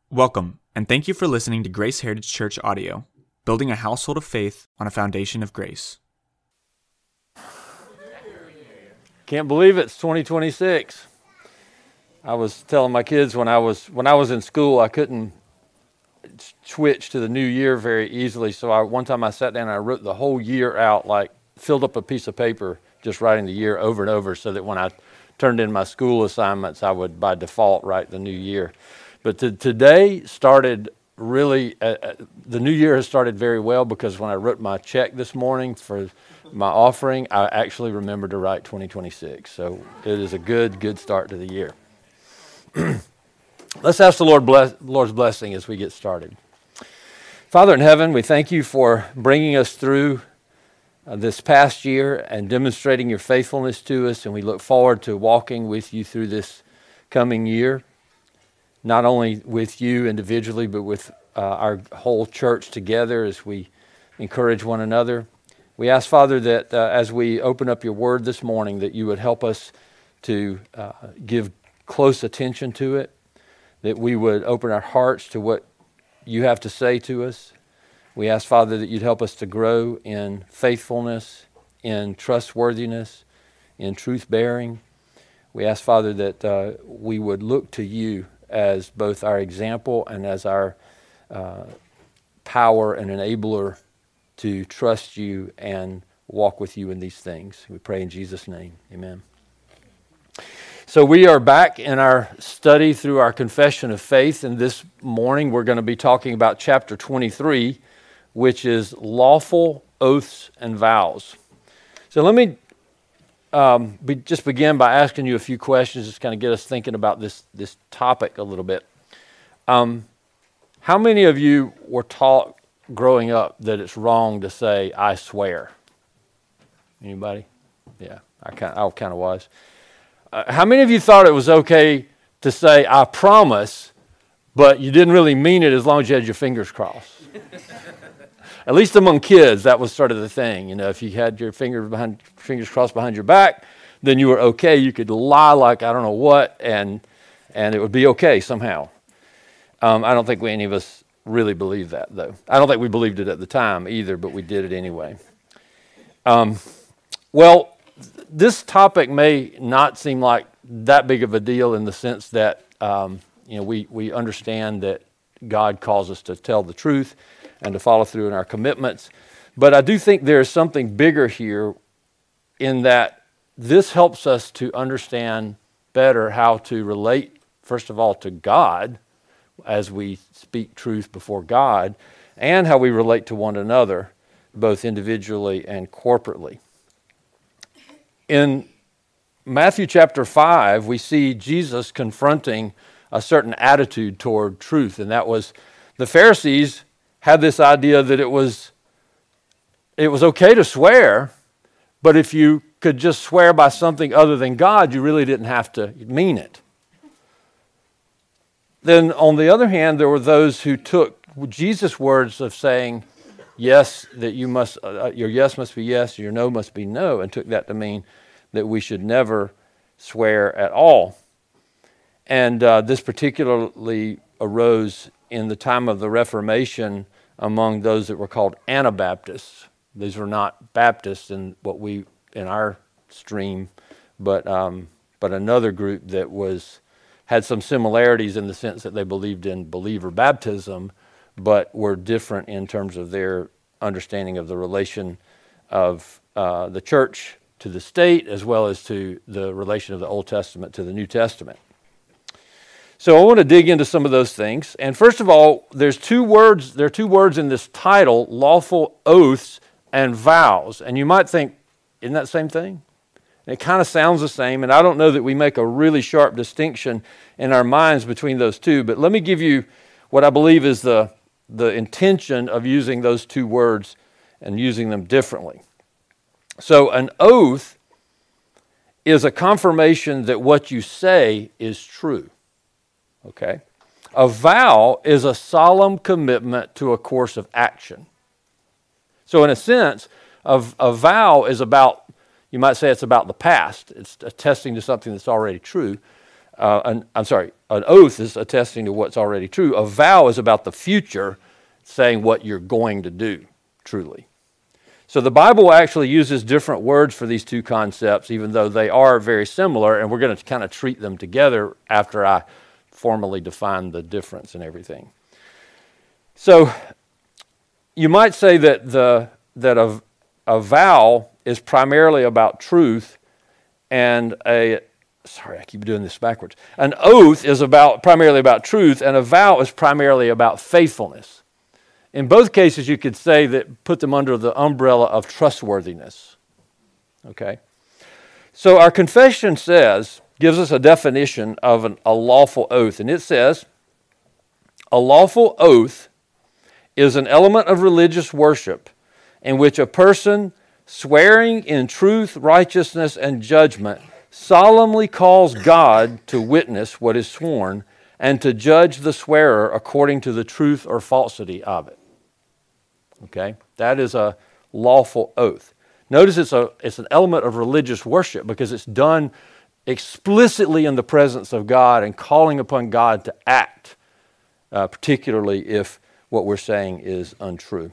Welcome, and thank you for listening to Grace Heritage Church audio, building a household of faith on a foundation of grace. Can't believe it's 2026. I was telling my kids when I was in school, I couldn't switch to the new year very easily. So one time I sat down and I wrote the whole year out, like filled up a piece of paper, just writing the year over and over, so that when I turned in my school assignments, I would by default write the new year. But today started really, the new year has started very well, because when I wrote my check this morning for my offering, I actually remembered to write 2026. So it is a good start to the year. Let's ask the Lord's blessing as we get started. Father in heaven, we thank you for bringing us through this past year and demonstrating your faithfulness to us, and we look forward to walking with you through this coming year. Not only with you individually, but with our whole church together as we encourage one another. We ask, Father, that as we open up your word this morning, that you would help us to give close attention to it, that we would open our hearts to what you have to say to us. We ask, Father, that you'd help us to grow in faithfulness, in trustworthiness, in truth-bearing. We ask, Father, that we would look to you as both our example and as our power and enabler to trust you and walk with you in these things. We pray in Jesus' name. Amen. So we are back in our study through our confession of faith, and this morning we're going to be talking about chapter 23, which is lawful oaths and vows. So let me just begin by asking you a few questions, just kind of get us thinking about this topic a little bit. How many of you were taught growing up that it's wrong to say, "I swear"? Anybody? Yeah, I kind of was. How many of you thought it was okay to say, "I promise," but you didn't really mean it as long as you had your fingers crossed? At least among kids, that was sort of the thing. You know, if you had your fingers crossed behind your back, then you were okay. You could lie like I don't know what, and it would be okay somehow. I don't think any of us really believed that, though. I don't think we believed it at the time either, but we did it anyway. Well, this topic may not seem like that big of a deal in the sense that we understand that God calls us to tell the truth and to follow through in our commitments. But I do think there's something bigger here, in that this helps us to understand better how to relate, first of all, to God as we speak truth before God, and how we relate to one another, both individually and corporately. In Matthew chapter 5, we see Jesus confronting a certain attitude toward truth, and that was the Pharisees had this idea that it was okay to swear, but if you could just swear by something other than God, you really didn't have to mean it. Then, on the other hand, there were those who took Jesus' words of saying, yes, that you must, your yes must be yes, your no must be no, and took that to mean that we should never swear at all. And this particularly arose in the time of the Reformation among those that were called Anabaptists. These were not Baptists in our stream, but another group that had some similarities in the sense that they believed in believer baptism, but were different in terms of their understanding of the relation of the church to the state, as well as to the relation of the Old Testament to the New Testament. So I want to dig into some of those things. And first of all, there are two words in this title, lawful oaths and vows. And you might think, isn't that the same thing? And it kind of sounds the same, and I don't know that we make a really sharp distinction in our minds between those two, but let me give you what I believe is the intention of using those two words and using them differently. So an oath is a confirmation that what you say is true. Okay? A vow is a solemn commitment to a course of action. So in a sense, a vow is about, you might say it's about the past. It's attesting to something that's already true. an oath is attesting to what's already true. A vow is about the future, saying what you're going to do, truly. So the Bible actually uses different words for these two concepts, even though they are very similar, and we're going to kind of treat them together after I formally define the difference and everything. So you might say that a vow is primarily about truth, and I keep doing this backwards. An oath is primarily about truth, and a vow is primarily about faithfulness. In both cases, you could say that put them under the umbrella of trustworthiness. Okay? So our confession gives us a definition of a lawful oath, and it says, a lawful oath is an element of religious worship in which a person swearing in truth, righteousness, and judgment solemnly calls God to witness what is sworn and to judge the swearer according to the truth or falsity of it. Okay? That is a lawful oath. Notice it's an element of religious worship because it's done explicitly in the presence of God and calling upon God to act, particularly if what we're saying is untrue.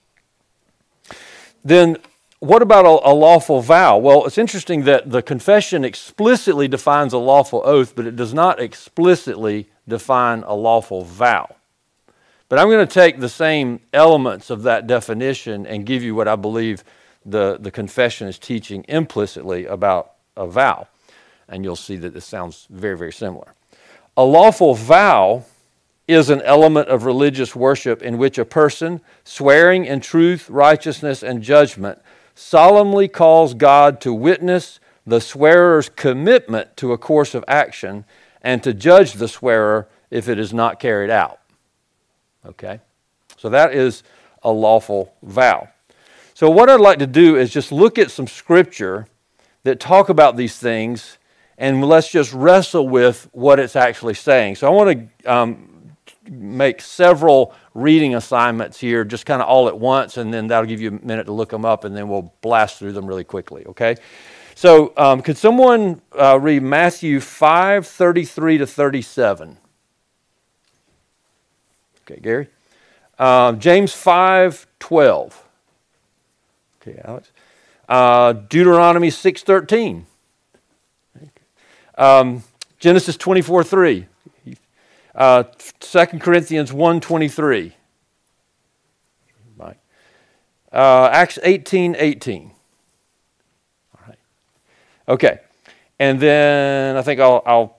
Then what about a lawful vow? Well, it's interesting that the confession explicitly defines a lawful oath, but it does not explicitly define a lawful vow. But I'm going to take the same elements of that definition and give you what I believe the confession is teaching implicitly about a vow. And you'll see that this sounds very, very similar. A lawful vow is an element of religious worship in which a person, swearing in truth, righteousness, and judgment, solemnly calls God to witness the swearer's commitment to a course of action and to judge the swearer if it is not carried out. Okay? So that is a lawful vow. So what I'd like to do is just look at some scripture that talk about these things, and let's just wrestle with what it's actually saying. So I want to make several reading assignments here, just kind of all at once, and then that'll give you a minute to look them up, and then we'll blast through them really quickly, okay? So could someone read Matthew 5:33 to 37? Okay, Gary. James 5:12. Okay, Alex. Deuteronomy 6:13. Genesis 24:3. 2 Corinthians 1:23. Right. Acts 18:18. All right. Okay. And then I think I'll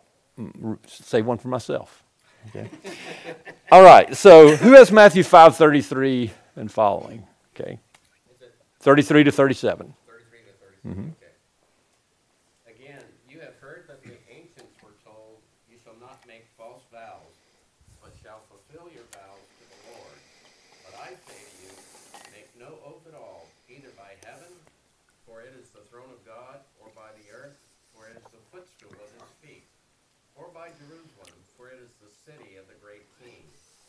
say one for myself. Okay. All right. So who has Matthew 5:33 and following? Okay. 33 to 37. 33 to 37. Mm-hmm. Okay. Again, you have heard that the ancients were told, "You shall not make false vows, but shall fulfill your vows to the Lord." But I say to you, make no oath at all, either by heaven, for it is the throne of God, or by the earth, for it is the footstool of his feet, or by Jerusalem, for it is the city of the great King.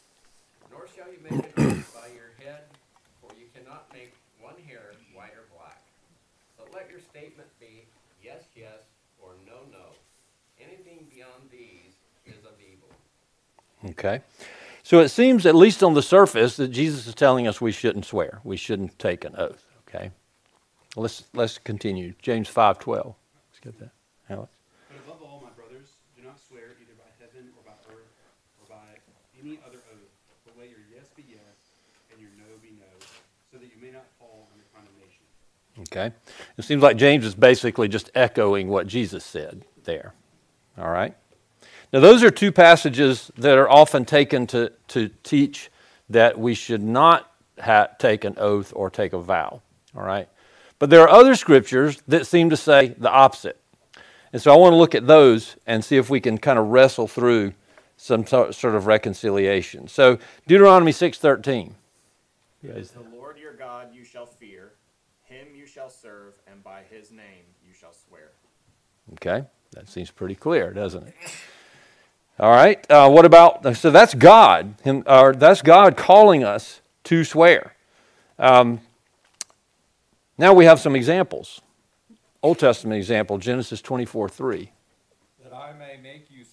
Nor shall you make an oath by your head, for you cannot make one hair white or black. But let your statement be yes, yes, or no, no. Anything beyond these is of evil. Okay. So it seems, at least on the surface, that Jesus is telling us we shouldn't swear. We shouldn't take an oath. Okay. Let's continue. James 5:12. Let's get that. Alex. But above all, my brothers, do not swear either by heaven or by earth or by any other oath, but let your yes be yes and your no be no, so that you may not fall under condemnation. Okay. It seems like James is basically just echoing what Jesus said there. All right. Now, those are two passages that are often taken to teach that we should not take an oath or take a vow. All right. But there are other scriptures that seem to say the opposite. And so I want to look at those and see if we can kind of wrestle through some sort of reconciliation. So Deuteronomy 6:13. It is the Lord your God you shall fear, him you shall serve, and by his name you shall swear. Okay, that seems pretty clear, doesn't it? All right, what about, so that's God, that's God calling us to swear. Now we have some examples. Old Testament example, Genesis 24:3. That I may make you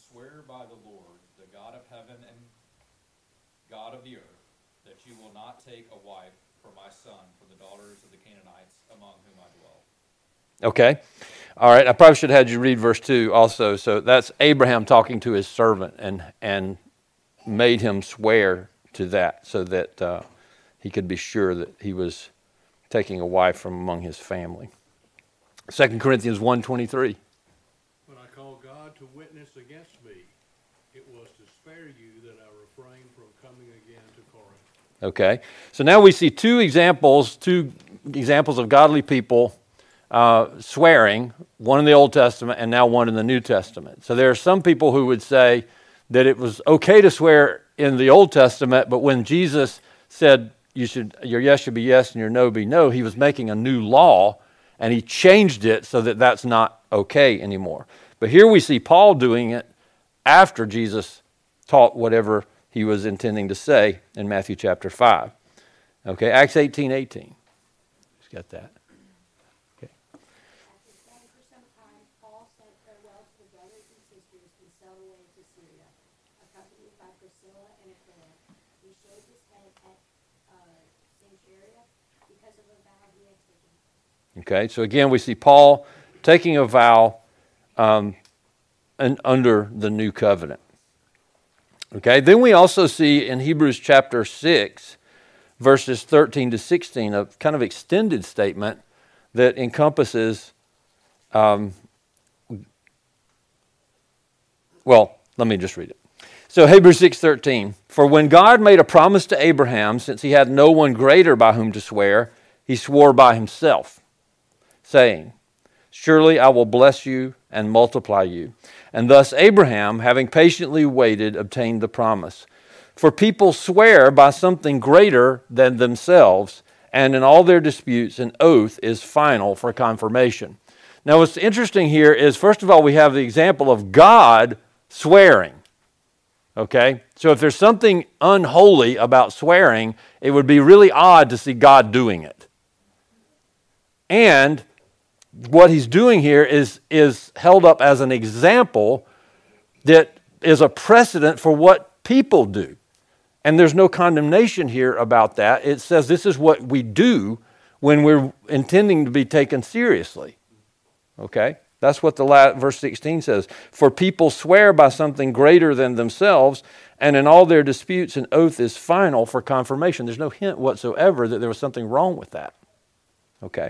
the earth, that you will not take a wife for my son from the daughters of the Canaanites among whom I dwell. Okay. All right. I probably should have had you read verse 2 also. So that's Abraham talking to his servant and made him swear to that so that he could be sure that he was taking a wife from among his family. 2 Corinthians 1:23. When I called God to witness against me, it was to spare you that I refrained from coming again to Corinth. Okay. So now we see two examples of godly people swearing, one in the Old Testament and now one in the New Testament. So there are some people who would say that it was okay to swear in the Old Testament, but when Jesus said your yes should be yes and your no be no, he was making a new law and he changed it so that that's not okay anymore. But here we see Paul doing it after Jesus taught whatever he was intending to say in Matthew chapter 5. Okay, Acts 18:18. Who's got that? Okay. After staying for some time, Paul sent farewell to the brothers and sisters and sailed away to Syria, accompanied by Priscilla and Aquila. He shaved his head at Cenchrea because of a vow he had taken. Okay, so again, we see Paul taking a vow under the new covenant. Okay, then we also see in Hebrews chapter 6, verses 13 to 16, a kind of extended statement that encompasses, let me just read it. So Hebrews 6:13, for when God made a promise to Abraham, since he had no one greater by whom to swear, he swore by himself, saying, surely I will bless you and multiply you. And thus Abraham, having patiently waited, obtained the promise. For people swear by something greater than themselves, and in all their disputes an oath is final for confirmation. Now what's interesting here is, first of all, we have the example of God swearing. Okay? So if there's something unholy about swearing, it would be really odd to see God doing it. And what he's doing here is held up as an example that is a precedent for what people do. And there's no condemnation here about that. It says this is what we do when we're intending to be taken seriously. Okay? That's what verse 16 says. For people swear by something greater than themselves, and in all their disputes an oath is final for confirmation. There's no hint whatsoever that there was something wrong with that. Okay?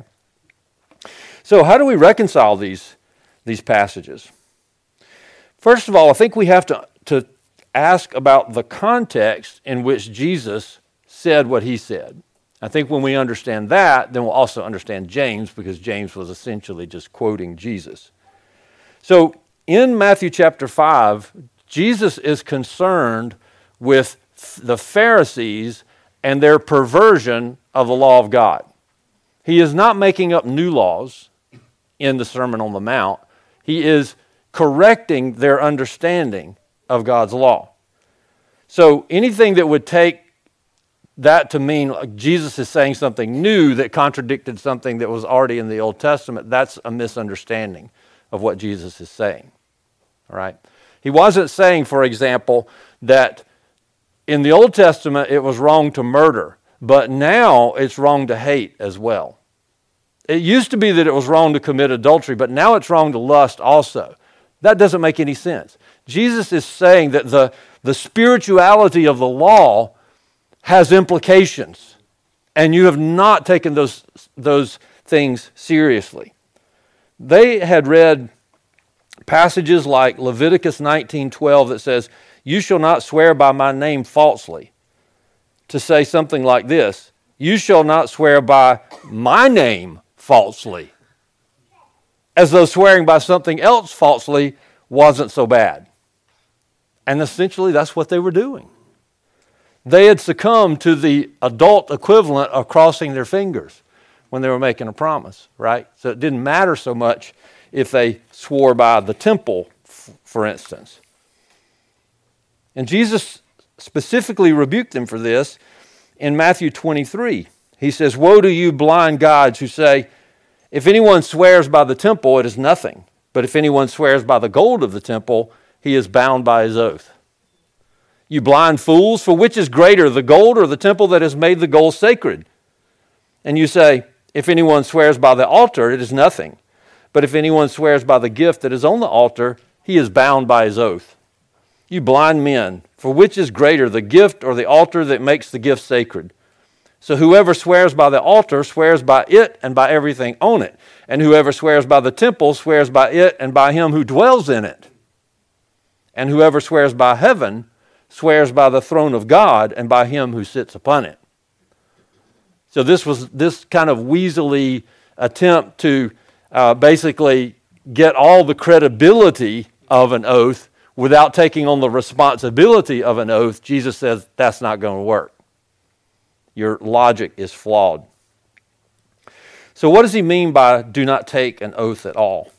So how do we reconcile these passages? First of all, I think we have to ask about the context in which Jesus said what he said. I think when we understand that, then we'll also understand James, because James was essentially just quoting Jesus. So in Matthew chapter 5, Jesus is concerned with the Pharisees and their perversion of the law of God. He is not making up new laws in the Sermon on the Mount. He is correcting their understanding of God's law. So anything that would take that to mean like Jesus is saying something new that contradicted something that was already in the Old Testament, that's a misunderstanding of what Jesus is saying. All right? He wasn't saying, for example, that in the Old Testament it was wrong to murder, but now it's wrong to hate as well. It used to be that it was wrong to commit adultery, but now it's wrong to lust also. That doesn't make any sense. Jesus is saying that the spirituality of the law has implications, and you have not taken those things seriously. They had read passages like Leviticus 19:12 that says, you shall not swear by my name falsely, to say something like this, you shall not swear by my name falsely, as though swearing by something else falsely wasn't so bad. And essentially that's what they were doing. They had succumbed to the adult equivalent of crossing their fingers when they were making a promise, right? So it didn't matter so much if they swore by the temple, for instance. And Jesus specifically rebuked them for this in Matthew 23. He says, woe to you blind guides who say, if anyone swears by the temple, it is nothing. But if anyone swears by the gold of the temple, he is bound by his oath. You blind fools, for which is greater, the gold or the temple that has made the gold sacred? And you say, if anyone swears by the altar, it is nothing. But if anyone swears by the gift that is on the altar, he is bound by his oath. You blind men, for which is greater, the gift or the altar that makes the gift sacred? So whoever swears by the altar swears by it and by everything on it. And whoever swears by the temple swears by it and by him who dwells in it. And whoever swears by heaven swears by the throne of God and by him who sits upon it. So this was this kind of weaselly attempt to basically get all the credibility of an oath without taking on the responsibility of an oath. Jesus says that's not going to work. Your logic is flawed. So what does he mean by do not take an oath at all?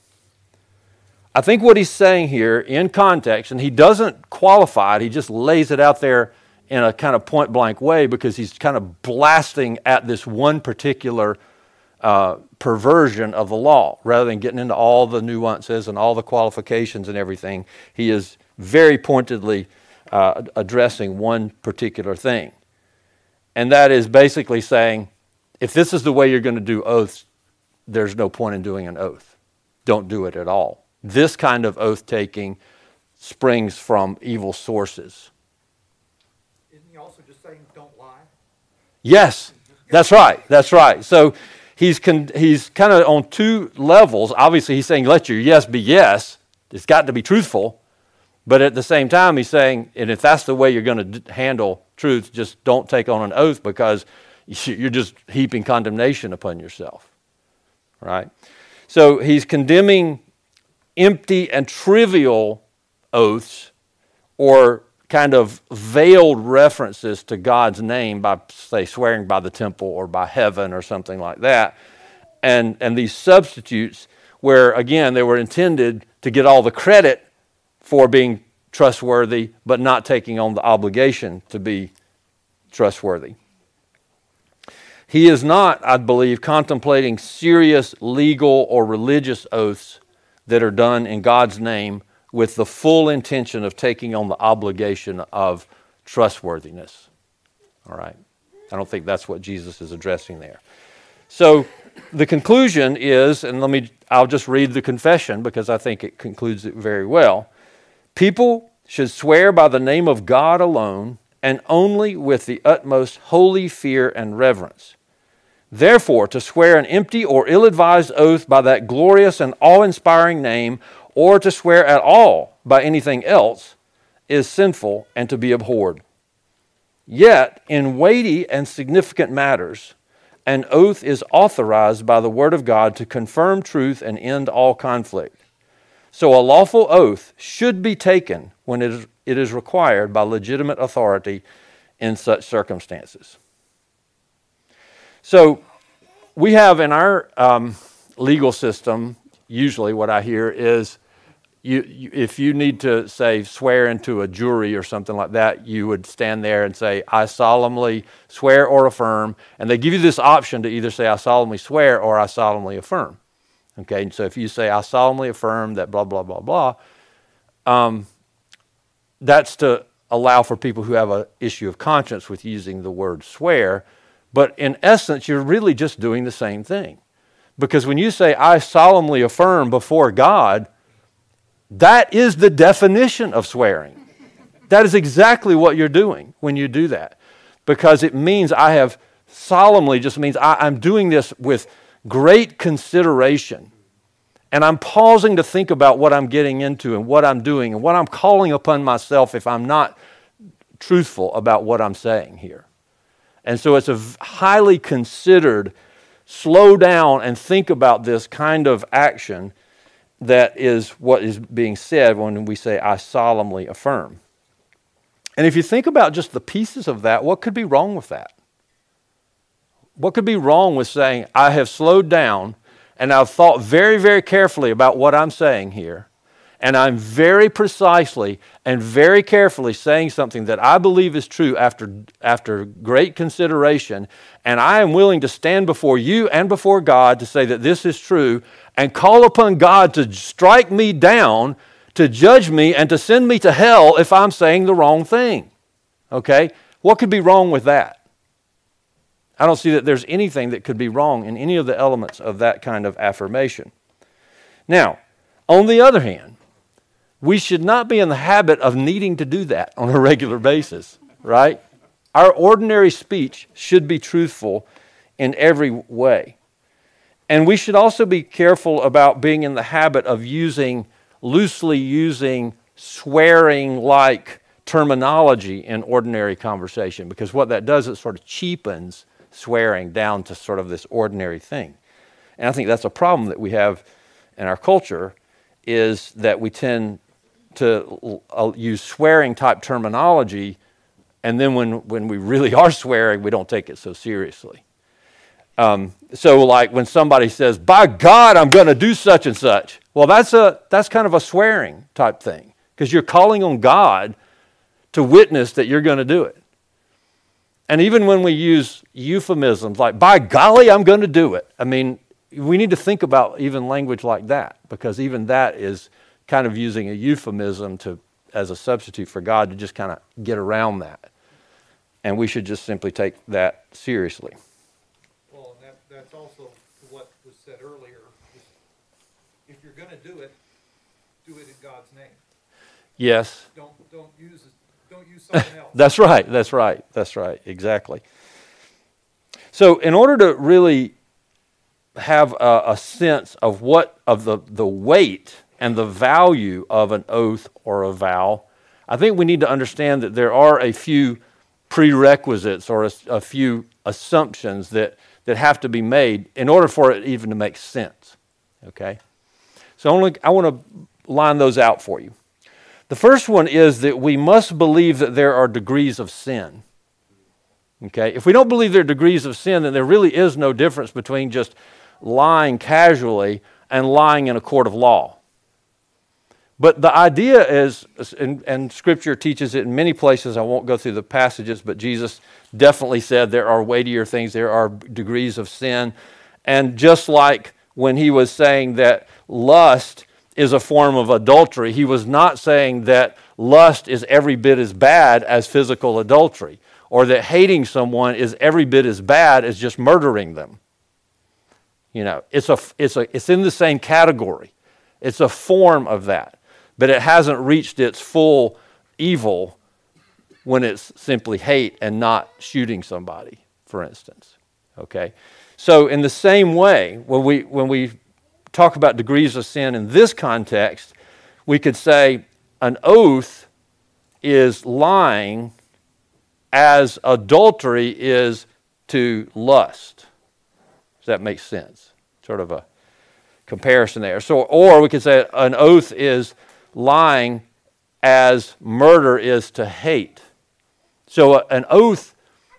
I think what he's saying here in context, and he doesn't qualify it, he just lays it out there in a kind of point blank way because he's kind of blasting at this one particular perversion of the law. Rather than getting into all the nuances and all the qualifications and everything, he is very pointedly addressing one particular thing. And that is basically saying, if this is the way you're going to do oaths, there's no point in doing an oath. Don't do it at all. This kind of oath-taking springs from evil sources. Isn't he also just saying don't lie? Yes, that's right. That's right. So he's kind of on two levels. Obviously, he's saying let your yes be yes. It's got to be truthful. But at the same time, he's saying, and if that's the way you're going to handle truth, just don't take on an oath because you're just heaping condemnation upon yourself. Right? So he's condemning empty and trivial oaths or kind of veiled references to God's name by, say, swearing by the temple or by heaven or something like that. And these substitutes where, again, they were intended to get all the credit for being trustworthy, but not taking on the obligation to be trustworthy. He is not, I believe, contemplating serious legal or religious oaths that are done in God's name with the full intention of taking on the obligation of trustworthiness. All right? I don't think that's what Jesus is addressing there. So the conclusion is, and I'll just read the confession because I think it concludes it very well. People should swear by the name of God alone and only with the utmost holy fear and reverence. Therefore, to swear an empty or ill-advised oath by that glorious and awe-inspiring name, or to swear at all by anything else, is sinful and to be abhorred. Yet, in weighty and significant matters, an oath is authorized by the Word of God to confirm truth and end all conflict. So a lawful oath should be taken when it is required by legitimate authority in such circumstances. So we have in our legal system, usually what I hear is if you need to, say, swear into a jury or something like that, you would stand there and say, I solemnly swear or affirm. And they give you this option to either say, I solemnly swear or I solemnly affirm. Okay, and so if you say, I solemnly affirm that blah, blah, blah, blah, that's to allow for people who have an issue of conscience with using the word swear. But in essence, you're really just doing the same thing. Because when you say, I solemnly affirm before God, that is the definition of swearing. That is exactly what you're doing when you do that. Because it means I have solemnly, just means I'm doing this with great consideration. And I'm pausing to think about what I'm getting into and what I'm doing and what I'm calling upon myself if I'm not truthful about what I'm saying here. And so it's a highly considered, slow down and think about this kind of action that is what is being said when we say, I solemnly affirm. And if you think about just the pieces of that, what could be wrong with that? What could be wrong with saying, I have slowed down and I've thought very, very carefully about what I'm saying here, and I'm very precisely and very carefully saying something that I believe is true after great consideration, and I am willing to stand before you and before God to say that this is true and call upon God to strike me down, to judge me, and to send me to hell if I'm saying the wrong thing. Okay? What could be wrong with that? I don't see that there's anything that could be wrong in any of the elements of that kind of affirmation. Now, on the other hand, we should not be in the habit of needing to do that on a regular basis, right? Our ordinary speech should be truthful in every way. And we should also be careful about being in the habit of loosely using swearing-like terminology in ordinary conversation, because what that does, it sort of cheapens swearing down to sort of this ordinary thing. And I think that's a problem that we have in our culture, is that we tend to use swearing-type terminology, and then when we really are swearing, we don't take it so seriously. So like when somebody says, by God, I'm going to do such and such. Well, that's kind of a swearing type thing, because you're calling on God to witness that you're going to do it. And even when we use euphemisms like, by golly, I'm going to do it. I mean, we need to think about even language like that, because even that is kind of using a euphemism as a substitute for God to just kind of get around that. And we should just simply take that seriously. Well, and that's also what was said earlier. If you're going to do it in God's name. Yes. Don't use something else. That's right, exactly. So in order to really have a sense of the weight and the value of an oath or a vow, I think we need to understand that there are a few prerequisites or a few assumptions that have to be made in order for it even to make sense. Okay? So I want to line those out for you. The first one is that we must believe that there are degrees of sin. Okay? If we don't believe there are degrees of sin, then there really is no difference between just lying casually and lying in a court of law. But the idea is, and Scripture teaches it in many places, I won't go through the passages, but Jesus definitely said there are weightier things, there are degrees of sin. And just like when he was saying that lust is a form of adultery, he was not saying that lust is every bit as bad as physical adultery, or that hating someone is every bit as bad as just murdering them. You know, it's in the same category. It's a form of that. But it hasn't reached its full evil when it's simply hate and not shooting somebody, for instance. Okay? So in the same way, when we talk about degrees of sin in this context, we could say an oath is lying as adultery is to lust. Does that make sense? Sort of a comparison there. So, or we could say an oath is lying as murder is to hate. So an oath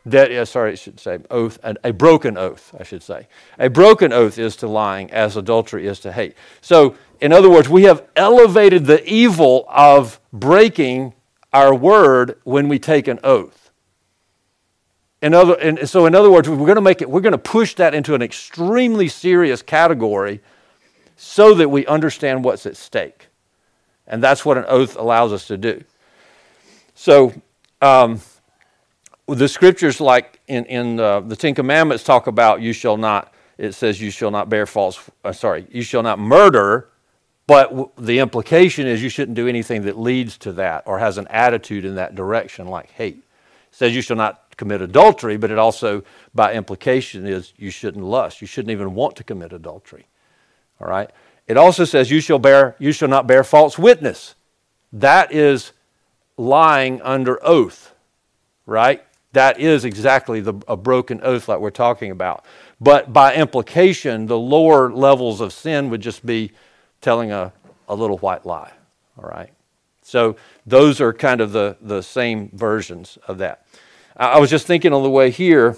a broken oath, I should say. A broken oath is to lying as adultery is to hate. So, in other words, we have elevated the evil of breaking our word when we take an oath. In other words, we're going to push that into an extremely serious category so that we understand what's at stake. And that's what an oath allows us to do. So, the scriptures, like in the Ten Commandments, talk about you shall not murder, but the implication is you shouldn't do anything that leads to that or has an attitude in that direction, like hate. It says you shall not commit adultery, but it also, by implication, is you shouldn't lust. You shouldn't even want to commit adultery. All right? It also says you shall not bear false witness. That is lying under oath, right? That is exactly a broken oath like we're talking about. But by implication, the lower levels of sin would just be telling a little white lie, all right? So those are kind of the same versions of that. I was just thinking on the way here,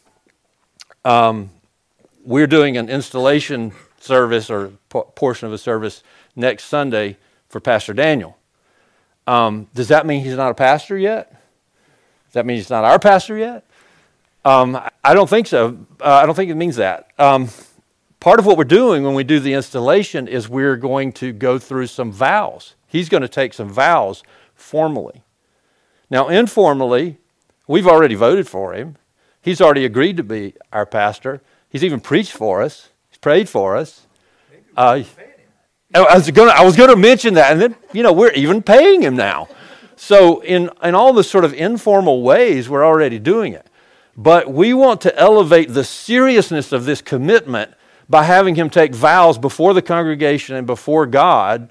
we're doing an installation service or portion of a service next Sunday for Pastor Daniel. Does that mean he's not a pastor yet? Does that mean he's not our pastor yet? I don't think so. I don't think it means that. Part of what we're doing when we do the installation is we're going to go through some vows. He's going to take some vows formally. Now, informally, We've already voted for him. He's already agreed to be our pastor. He's even preached for us. He's prayed for us. I was going to mention that, and then we're even paying him now. So in all the sort of informal ways, we're already doing it. But we want to elevate the seriousness of this commitment by having him take vows before the congregation and before God,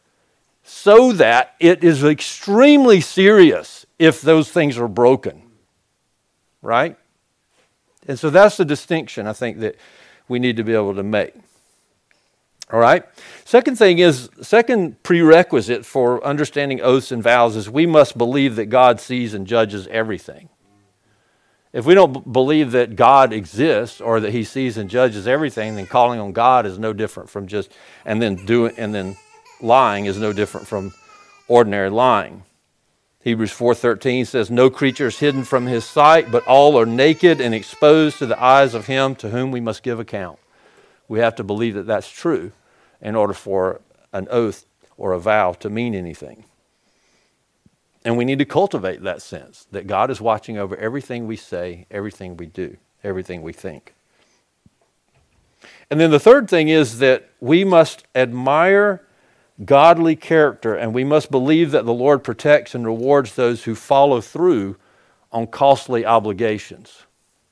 so that it is extremely serious if those things are broken. Right? And so that's the distinction I think that we need to be able to make. All right? Second prerequisite for understanding oaths and vows is we must believe that God sees and judges everything. If we don't believe that God exists or that he sees and judges everything, then calling on God is no different from and then lying is no different from ordinary lying. Hebrews 4:13 says, "No creature is hidden from his sight, but all are naked and exposed to the eyes of him to whom we must give account." We have to believe that that's true in order for an oath or a vow to mean anything. And we need to cultivate that sense that God is watching over everything we say, everything we do, everything we think. And then the third thing is that we must admire godly character, and we must believe that the Lord protects and rewards those who follow through on costly obligations.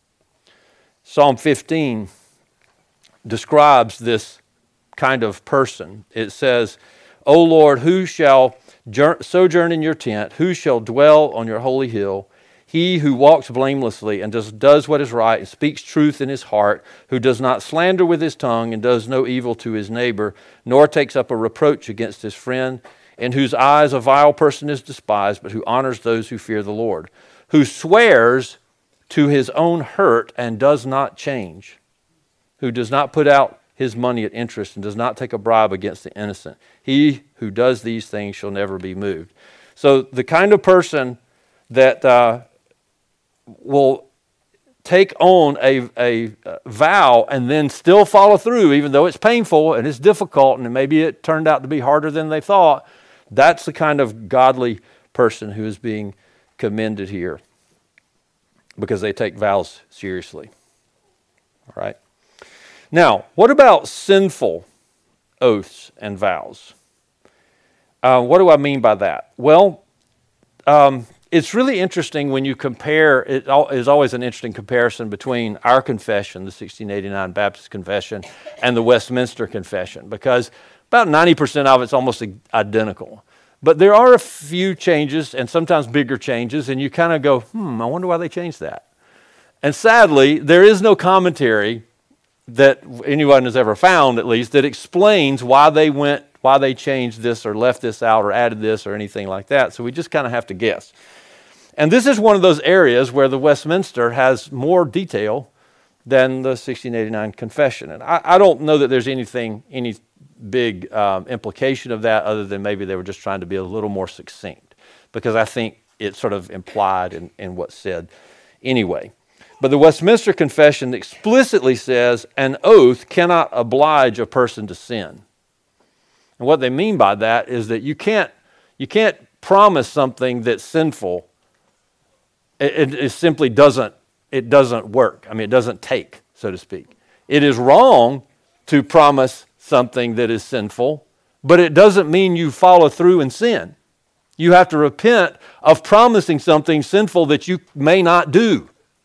Psalm 15 describes this kind of person. It says, "O Lord, who shall sojourn in your tent? Who shall dwell on your holy hill? He who walks blamelessly and does what is right and speaks truth in his heart, who does not slander with his tongue and does no evil to his neighbor, nor takes up a reproach against his friend, in whose eyes a vile person is despised, but who honors those who fear the Lord, who swears to his own hurt and does not change, who does not put out his money at interest and does not take a bribe against the innocent. He who does these things shall never be moved." So the kind of person that will take on a vow and then still follow through, even though it's painful and it's difficult and maybe it turned out to be harder than they thought, that's the kind of godly person who is being commended here because they take vows seriously. All right? Now, what about sinful oaths and vows? What do I mean by that? Well, it's really interesting when you compare, it is always an interesting comparison between our confession, the 1689 Baptist Confession, and the Westminster Confession, because about 90% of it's almost identical. But there are a few changes, and sometimes bigger changes, and you kind of go, I wonder why they changed that. And sadly, there is no commentary that anyone has ever found, at least, that explains why they changed this or left this out or added this or anything like that. So we just kind of have to guess. And this is one of those areas where the Westminster has more detail than the 1689 Confession. And I don't know that there's any big implication of that other than maybe they were just trying to be a little more succinct, because I think it's sort of implied in what's said anyway. But the Westminster Confession explicitly says an oath cannot oblige a person to sin. And what they mean by that is that you can't promise something that's sinful. It simply doesn't work. I mean, it doesn't take, so to speak. It is wrong to promise something that is sinful, but it doesn't mean you follow through and sin. You have to repent of promising something sinful that you may not do.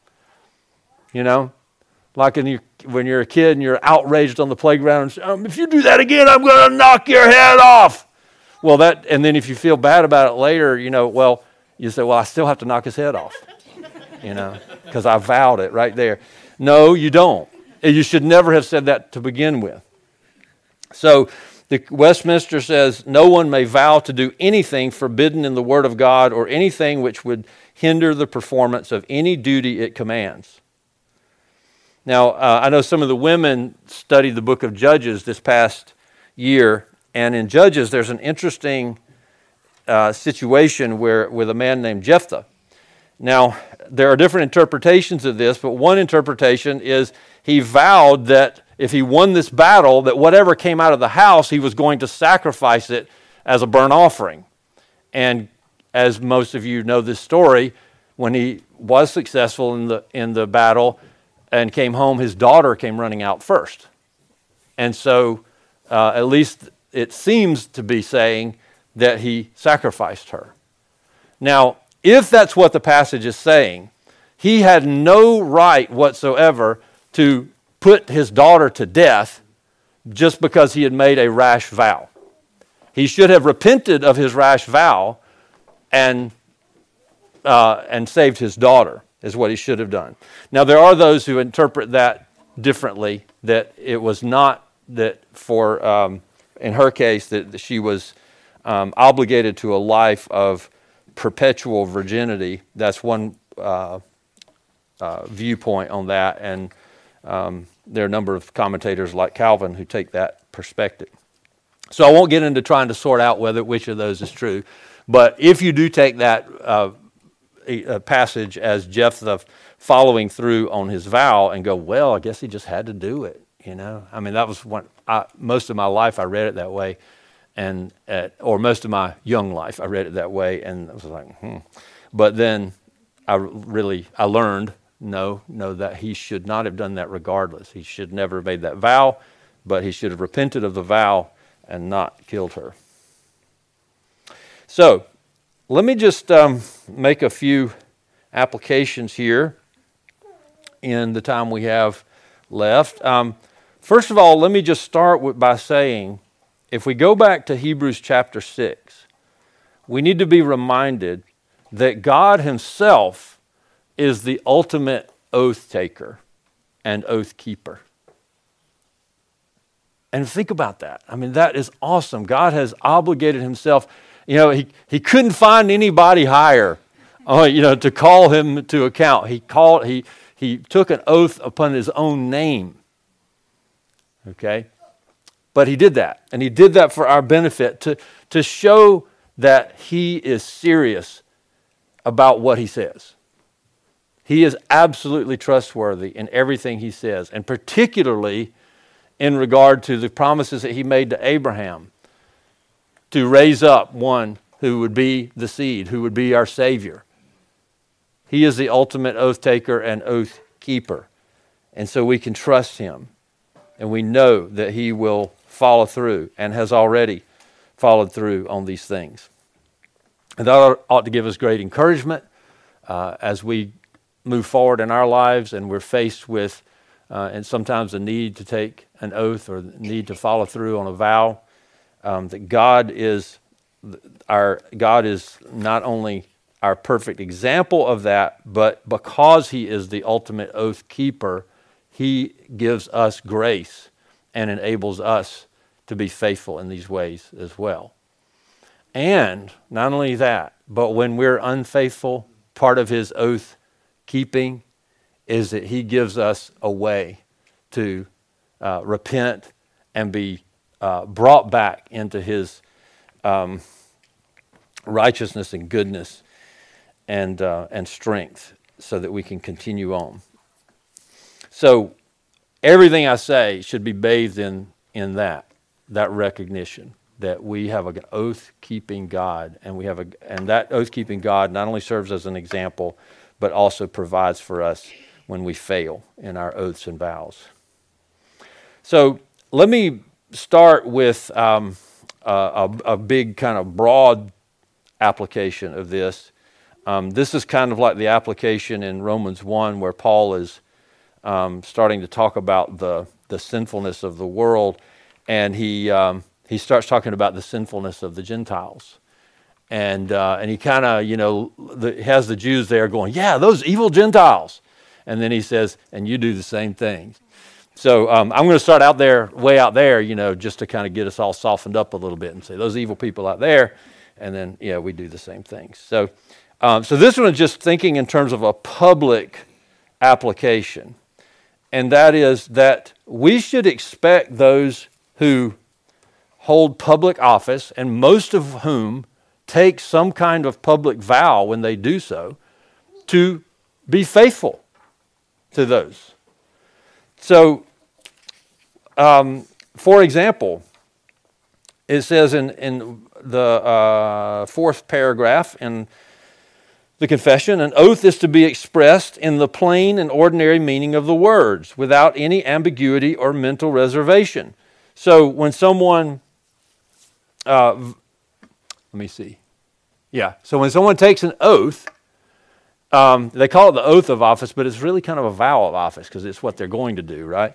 You know, like when you're a kid and you're outraged on the playground, and if you do that again, I'm going to knock your head off. Well, and then if you feel bad about it later, you say, well, I still have to knock his head off, because I vowed it right there. No, you don't. You should never have said that to begin with. So the Westminster says no one may vow to do anything forbidden in the Word of God or anything which would hinder the performance of any duty it commands. Now, I know some of the women studied the book of Judges this past year, and in Judges there's an interesting situation with a man named Jephthah. Now, there are different interpretations of this, but one interpretation is he vowed that if he won this battle, that whatever came out of the house, he was going to sacrifice it as a burnt offering. And as most of you know this story, when he was successful in the battle and came home, his daughter came running out first. And so at least it seems to be saying that he sacrificed her. Now, if that's what the passage is saying, he had no right whatsoever to put his daughter to death just because he had made a rash vow. He should have repented of his rash vow and saved his daughter, is what he should have done. Now, there are those who interpret that differently, that it was not that for, in her case, that she was obligated to a life of perpetual virginity. That's one viewpoint on that, and there are a number of commentators like Calvin who take that perspective. So I won't get into trying to sort out which of those is true, but if you do take that passage as Jephthah following through on his vow and go, well, I guess he just had to do it, you know. I mean, that was most of my life I read it that way, or most of my young life I read it that way, and I was like, But then I learned, no, that he should not have done that regardless. He should never have made that vow, but he should have repented of the vow and not killed her. So, let me just make a few applications here in the time we have left. First of all, let me just start by saying, if we go back to Hebrews chapter 6, we need to be reminded that God himself is the ultimate oath taker and oath keeper. And think about that. I mean, that is awesome. God has obligated himself. You know, he couldn't find anybody higher, to call him to account. He took an oath upon his own name. Okay? But he did that. And he did that for our benefit, to show that he is serious about what he says. He is absolutely trustworthy in everything he says, and particularly in regard to the promises that he made to Abraham to raise up one who would be the seed, who would be our Savior. He is the ultimate oath taker and oath keeper. And so we can trust him. And we know that he will follow through and has already followed through on these things. And that ought to give us great encouragement as we move forward in our lives and we're faced with and sometimes a need to take an oath or the need to follow through on a vow. That God is not only our perfect example of that, but because he is the ultimate oath keeper, he gives us grace and enables us to be faithful in these ways as well. And not only that, but when we're unfaithful, part of his oath keeping is that he gives us a way to repent and be brought back into his righteousness and goodness and strength so that we can continue on. So everything I say should be bathed in that recognition that we have an oath-keeping God, and that oath-keeping God not only serves as an example, but also provides for us when we fail in our oaths and vows. So let me start with a big kind of broad application of this. This is kind of like the application in Romans 1 where Paul is starting to talk about the sinfulness of the world, and he starts talking about the sinfulness of the Gentiles. And he kind of, has the Jews there going, yeah, those evil Gentiles. And then he says, and you do the same thing. So I'm going to start way out there, just to kind of get us all softened up a little bit and say, those evil people out there. And then, we do the same things. So this one is just thinking in terms of a public application. And that is that we should expect those who hold public office, and most of whom take some kind of public vow when they do so, to be faithful to those. So, for example, it says in the fourth paragraph in the confession, an oath is to be expressed in the plain and ordinary meaning of the words without any ambiguity or mental reservation. So when someone, let me see. Yeah, so when someone takes an oath, they call it the oath of office, but it's really kind of a vow of office because it's what they're going to do, right?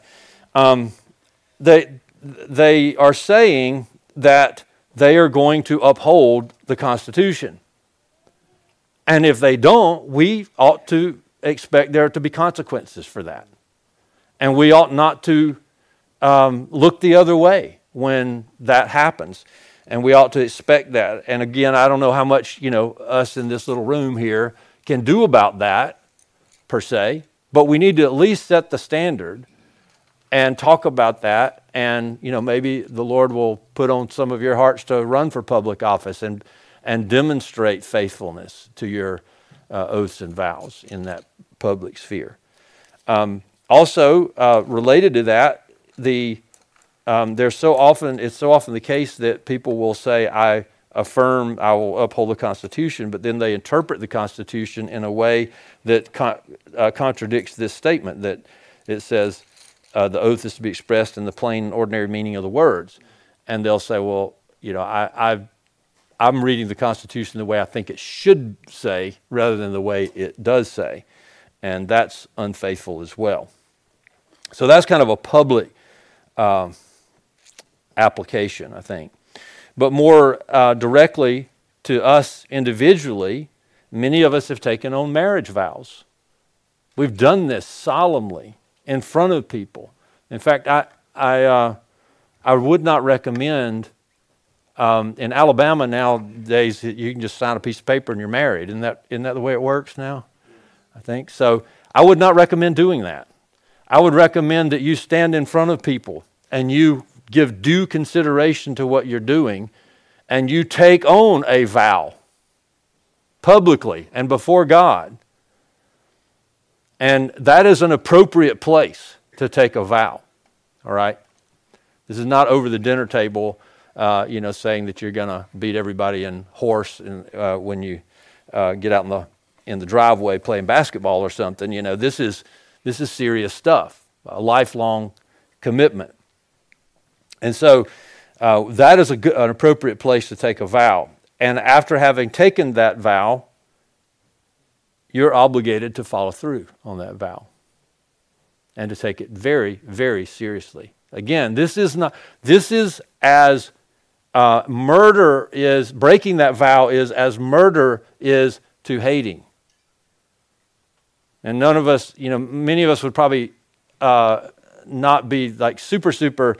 They are saying that they are going to uphold the Constitution. And if they don't, we ought to expect there to be consequences for that. And we ought not to look the other way when that happens. And we ought to expect that. And again, I don't know how much, us in this little room here can do about that, per se. But we need to at least set the standard and talk about that. And, maybe the Lord will put on some of your hearts to run for public office and demonstrate faithfulness to your oaths and vows in that public sphere. Also, related to that, it's so often the case that people will say, I affirm I will uphold the Constitution, but then they interpret the Constitution in a way that contradicts this statement, that it says the oath is to be expressed in the plain and ordinary meaning of the words. And they'll say, well, I'm reading the Constitution the way I think it should say rather than the way it does say. And that's unfaithful as well. So that's kind of a public application, I think. But more directly to us individually, many of us have taken on marriage vows. We've done this solemnly in front of people. In fact, I would not recommend. In Alabama nowadays, you can just sign a piece of paper and you're married. Isn't that the way it works now? I think so. I would not recommend doing that. I would recommend that you stand in front of people and you give due consideration to what you're doing, and you take on a vow publicly and before God. And that is an appropriate place to take a vow. All right? This is not over the dinner table. Saying that you're going to beat everybody in horse and when you get out in the driveway playing basketball or something. This is serious stuff, a lifelong commitment. And so that is an appropriate place to take a vow. And after having taken that vow, you're obligated to follow through on that vow and to take it very, very seriously. Again, this is as murder is, breaking that vow is as murder is to hating. And none of us, many of us would probably not be like super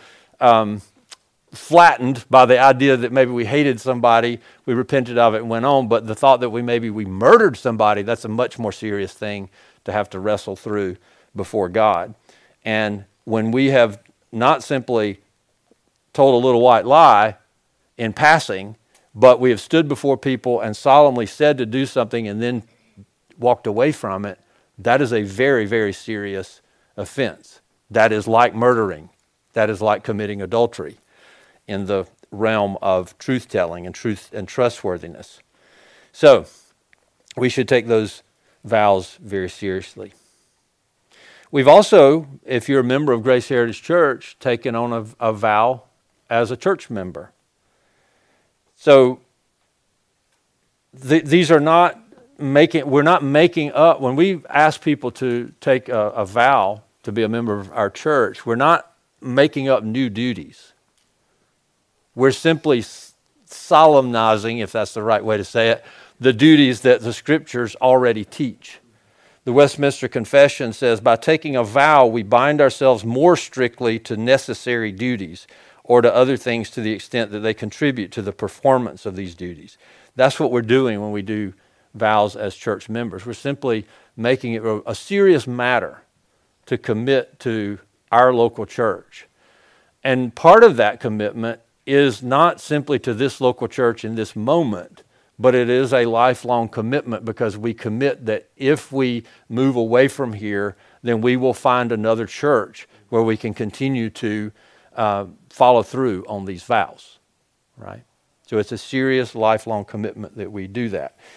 flattened by the idea that maybe we hated somebody, we repented of it and went on, but the thought that we murdered somebody, that's a much more serious thing to have to wrestle through before God. And when we have not simply told a little white lie in passing, but we have stood before people and solemnly said to do something and then walked away from it, that is a very, very serious offense. That is like murdering. That is like committing adultery in the realm of truth-telling and truth and trustworthiness. So we should take those vows very seriously. We've also, if you're a member of Grace Heritage Church, taken on a vow as a church member. So these are not we're not making up, when we ask people to take a vow to be a member of our church, we're not making up new duties. We're simply solemnizing, if that's the right way to say it, the duties that the Scriptures already teach. The Westminster Confession says, by taking a vow, we bind ourselves more strictly to necessary duties or to other things to the extent that they contribute to the performance of these duties. That's what we're doing when we do vows as church members. We're simply making it a serious matter to commit to our local church. And part of that commitment is not simply to this local church in this moment, but it is a lifelong commitment, because we commit that if we move away from here, then we will find another church where we can continue to follow through on these vows, right? So it's a serious lifelong commitment that we do that.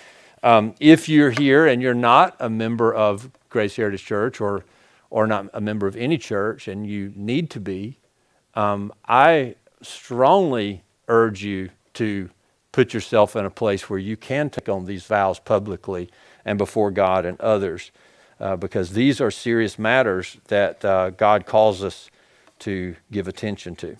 If you're here and you're not a member of Grace Heritage Church or not a member of any church and you need to be, I strongly urge you to put yourself in a place where you can take on these vows publicly and before God and others, because these are serious matters that God calls us to give attention to.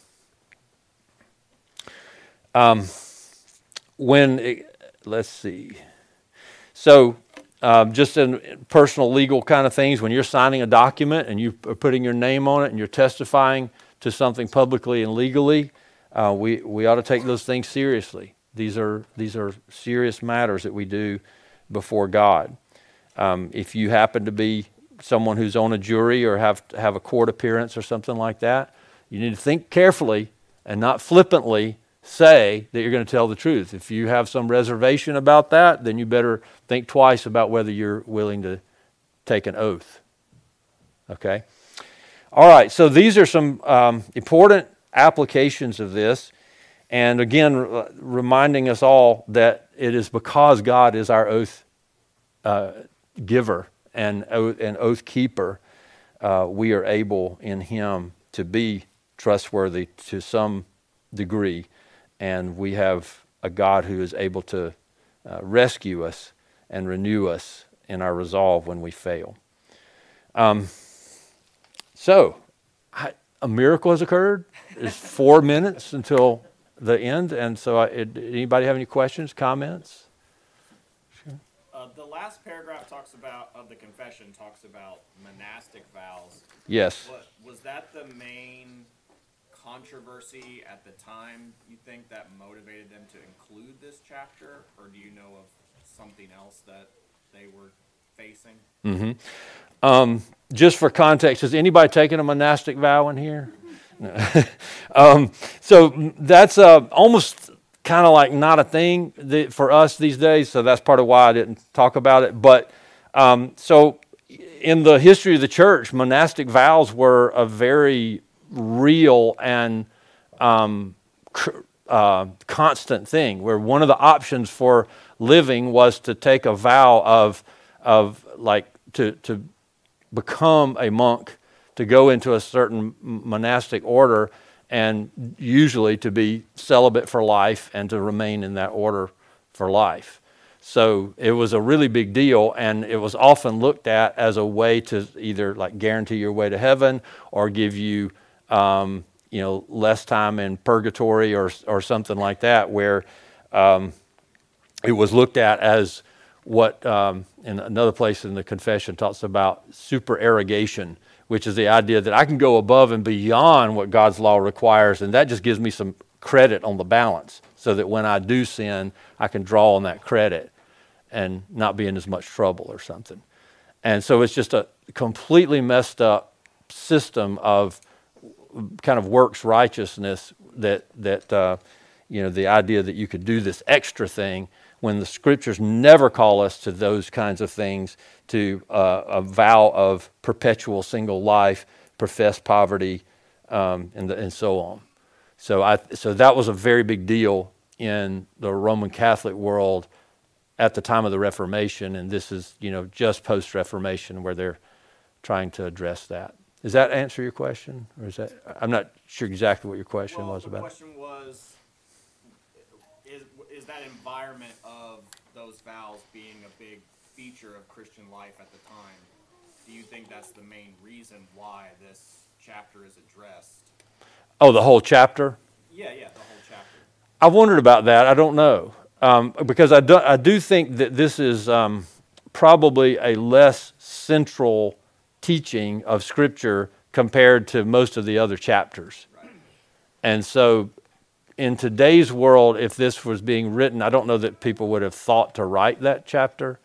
Let's see. So just in personal legal kind of things, when you're signing a document and you are putting your name on it and you're testifying to something publicly and legally, we ought to take those things seriously. These are serious matters that we do before God. If you happen to be someone who's on a jury or have a court appearance or something like that, you need to think carefully and not flippantly say that you're going to tell the truth. If you have some reservation about that, then you better think twice about whether you're willing to take an oath. Okay? All right, so these are some important applications of this. And again, reminding us all that it is because God is our oath giver and oath keeper, we are able in Him to be trustworthy to some degree. And we have a God who is able to rescue us and renew us in our resolve when we fail. So, a miracle has occurred. It's 4 minutes until the end. And so, anybody have any questions, comments? Sure. The last paragraph of the confession talks about monastic vows. Yes. Was that the main controversy at the time, you think, that motivated them to include this chapter, or do you know of something else that they were facing? Mm-hmm. Just for context, has anybody taken a monastic vow in here? No. So that's almost kind of like not a thing for us these days, so that's part of why I didn't talk about it. But so in the history of the church, monastic vows were a very real and constant thing, where one of the options for living was to take a vow of like to become a monk, to go into a certain monastic order, and usually to be celibate for life and to remain in that order for life. So it was a really big deal, and it was often looked at as a way to either like guarantee your way to heaven or give you less time in purgatory or something like that, where it was looked at as what in another place in the confession talks about supererogation, which is the idea that I can go above and beyond what God's law requires, and that just gives me some credit on the balance, so that when I do sin, I can draw on that credit and not be in as much trouble or something. And so it's just a completely messed up system of kind of works righteousness that the idea that you could do this extra thing when the scriptures never call us to those kinds of things, to a vow of perpetual single life, professed poverty, and so on. So that was a very big deal in the Roman Catholic world at the time of the Reformation, and this is just post-Reformation where they're trying to address that. Does that answer your question, or is that? I'm not sure exactly what your question was about. The question was, is that environment of those vows being a big feature of Christian life at the time? Do you think that's the main reason why this chapter is addressed? Oh, the whole chapter? Yeah, the whole chapter. I wondered about that. I don't know, because I do think that this is probably a less central teaching of Scripture compared to most of the other chapters. Right. And so in today's world, if this was being written, I don't know that people would have thought to write that chapter.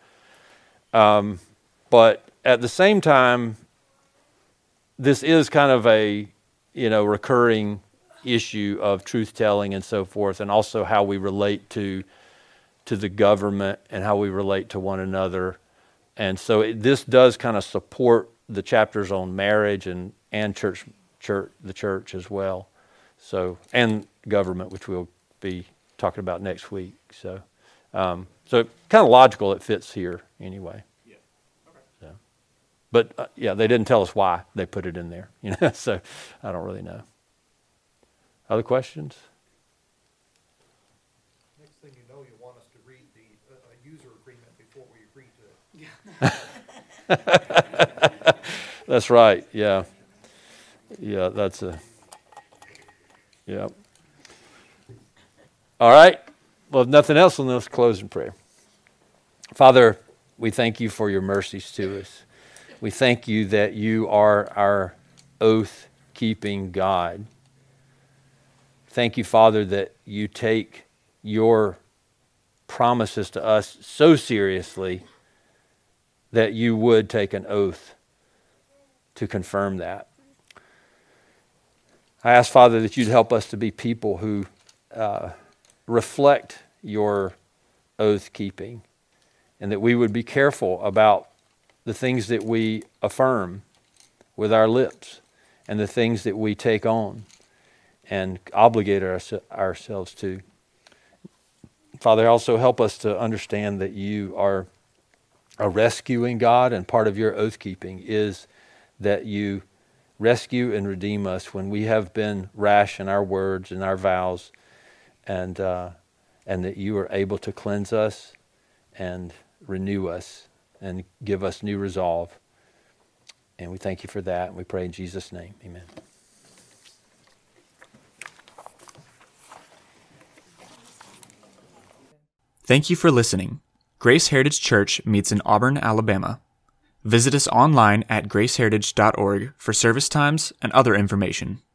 But at the same time, this is kind of a recurring issue of truth-telling and so forth, and also how we relate to the government and how we relate to one another. And so this does kind of support the chapters on marriage and the church as well. So, and government, which we'll be talking about next week. So So kind of logical it fits here anyway. Yeah. Okay. So, but yeah, they didn't tell us why they put it in there. So I don't really know. Other questions? Next thing you know, you want us to read the user agreement before we agree to it. That's right. Yeah. Yeah, that's yeah. All right. Well, if nothing else, then let's close in prayer. Father, we thank you for your mercies to us. We thank you that you are our oath-keeping God. Thank you, Father, that you take your promises to us so seriously that you would take an oath to confirm that. I ask, Father, that you'd help us to be people who reflect your oath-keeping, and that we would be careful about the things that we affirm with our lips and the things that we take on and obligate ourselves to. Father, also help us to understand that you are a rescuing God, and part of your oath-keeping is that you rescue and redeem us when we have been rash in our words and our vows, and that you are able to cleanse us and renew us and give us new resolve. And we thank you for that, and we pray in Jesus' name. Amen. Thank you for listening. Grace Heritage Church meets in Auburn, Alabama. Visit us online at graceheritage.org for service times and other information.